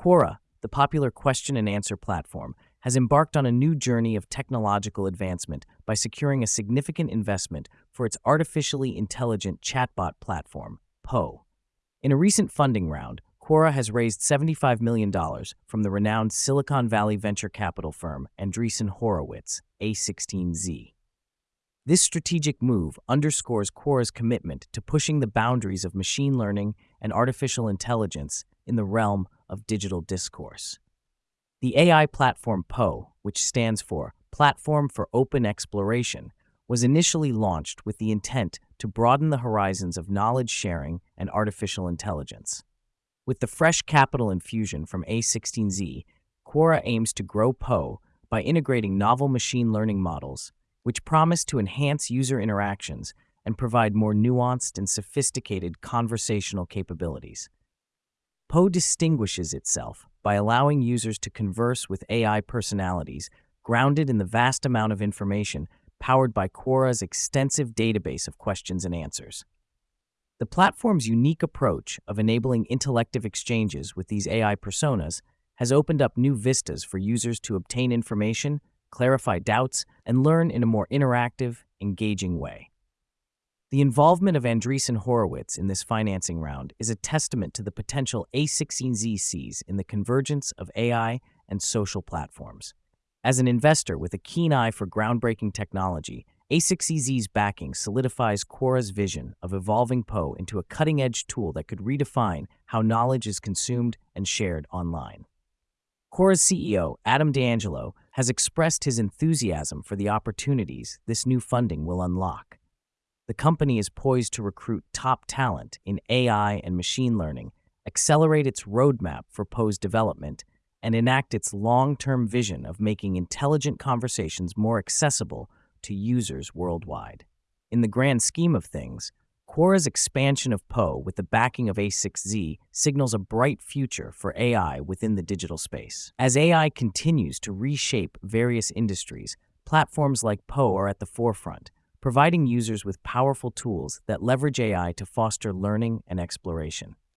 Quora, the popular question and answer platform, has embarked on a new journey of technological advancement by securing a significant investment for its artificially intelligent chatbot platform, Poe. In a recent funding round, Quora has raised $75 million from the renowned Silicon Valley venture capital firm Andreessen Horowitz, A16Z. This strategic move underscores Quora's commitment to pushing the boundaries of machine learning and artificial intelligence in the realm of digital discourse. The AI platform Poe, which stands for Platform for Open Exploration, was initially launched with the intent to broaden the horizons of knowledge sharing and artificial intelligence. With the fresh capital infusion from A16Z, Quora aims to grow Poe by integrating novel machine learning models, which promise to enhance user interactions and provide more nuanced and sophisticated conversational capabilities. Poe distinguishes itself by allowing users to converse with AI personalities grounded in the vast amount of information powered by Quora's extensive database of questions and answers. The platform's unique approach of enabling intellective exchanges with these AI personas has opened up new vistas for users to obtain information, clarify doubts, and learn in a more interactive, engaging way. The involvement of Andreessen Horowitz in this financing round is a testament to the potential A16Z sees in the convergence of AI and social platforms. As an investor with a keen eye for groundbreaking technology, A16Z's backing solidifies Quora's vision of evolving Poe into a cutting-edge tool that could redefine how knowledge is consumed and shared online. Quora's CEO, Adam D'Angelo, has expressed his enthusiasm for the opportunities this new funding will unlock. The company is poised to recruit top talent in AI and machine learning, accelerate its roadmap for Poe's development, and enact its long-term vision of making intelligent conversations more accessible to users worldwide. In the grand scheme of things, Quora's expansion of Poe with the backing of A16Z signals a bright future for AI within the digital space. As AI continues to reshape various industries, platforms like Poe are at the forefront, providing users with powerful tools that leverage AI to foster learning and exploration.